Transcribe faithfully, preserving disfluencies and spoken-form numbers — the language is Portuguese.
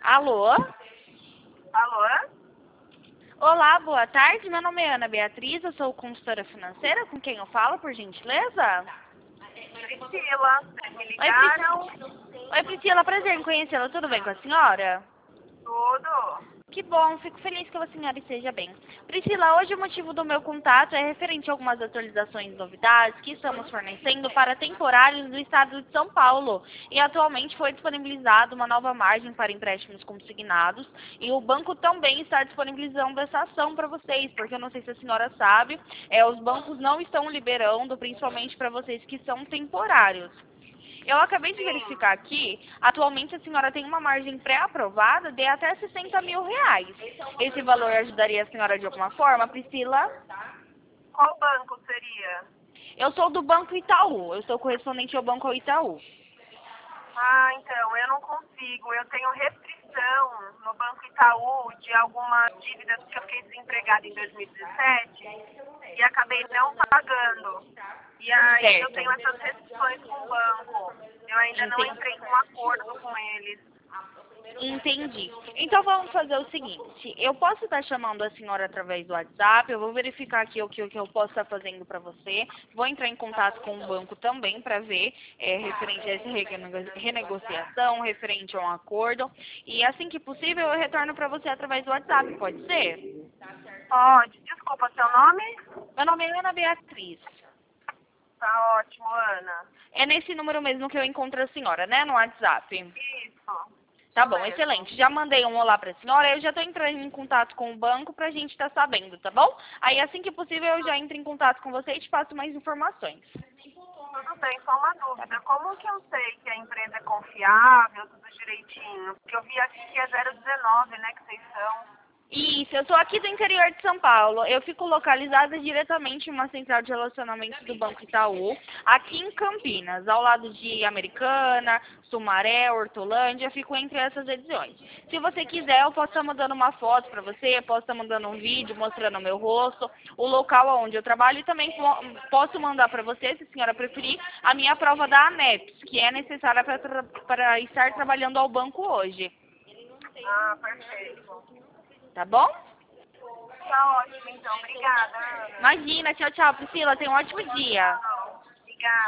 Alô? Alô? Olá, boa tarde. Meu nome é Ana Beatriz, eu sou consultora financeira. Com quem eu falo, por gentileza? Priscila, vocês me Oi, ligaram? Priscila. Oi, Priscila, prazer em conhecê-la. Tudo bem com a senhora? Tudo? Que bom, fico feliz que a senhora esteja bem. Priscila, hoje o motivo do meu contato é referente a algumas atualizações e novidades que estamos fornecendo para temporários do estado de São Paulo. E atualmente foi disponibilizada uma nova margem para empréstimos consignados e o banco também está disponibilizando essa ação para vocês, porque eu não sei se a senhora sabe, é, os bancos não estão liberando, principalmente para vocês que são temporários. Eu acabei de Sim. verificar aqui, atualmente a senhora tem uma margem pré-aprovada de até sessenta mil reais. Esse valor ajudaria a senhora de alguma forma, Priscila? Qual banco seria? Eu sou do Banco Itaú, eu sou correspondente ao Banco Itaú. Ah, então, eu não consigo. Eu tenho restrição no Banco Itaú de algumas dívidas porque eu fiquei desempregada em dois mil e dezessete e acabei não pagando. E aí eu Certo. tenho essas restrições com o banco. Eu ainda não Entendi. entrei em um acordo com eles. Entendi. Então vamos fazer o seguinte, eu posso estar chamando a senhora através do WhatsApp, eu vou verificar aqui o que, o que eu posso estar fazendo para você, vou entrar em contato com o banco também para ver, é, referente a essa renego- renegociação, referente a um acordo, e assim que possível eu retorno para você através do WhatsApp, pode ser? Pode. Desculpa, seu nome? Meu nome é Ana Beatriz. Tá ótimo, Ana. É nesse número mesmo que eu encontro a senhora, né, no WhatsApp? Isso. Tá Isso bom, mesmo. excelente. Já mandei um olá pra senhora, eu já tô entrando em contato com o banco pra gente estar sabendo, tá bom? Aí assim que possível eu já entro em contato com você e te passo mais informações. Tudo bem, só uma dúvida. Como que eu sei que a empresa é confiável, tudo direitinho? Porque eu vi aqui que é zero dezenove, né, que vocês são. Isso, eu tô aqui do interior de São Paulo. Eu fico localizada diretamente em uma central de relacionamento do Banco Itaú, aqui em Campinas, ao lado de Americana, Sumaré, Hortolândia, fico entre essas regiões. Se você quiser, eu posso estar mandando uma foto para você, posso estar mandando um vídeo mostrando o meu rosto, o local onde eu trabalho e também po- posso mandar para você, se a senhora preferir, a minha prova da ANEPS, que é necessária para tra- para estar trabalhando ao banco hoje. Ah, perfeito. Tá bom? Tá ótimo, então. Obrigada, Ana. Imagina, tchau, tchau, Priscila, tenha um ótimo dia. Tchau. Obrigada.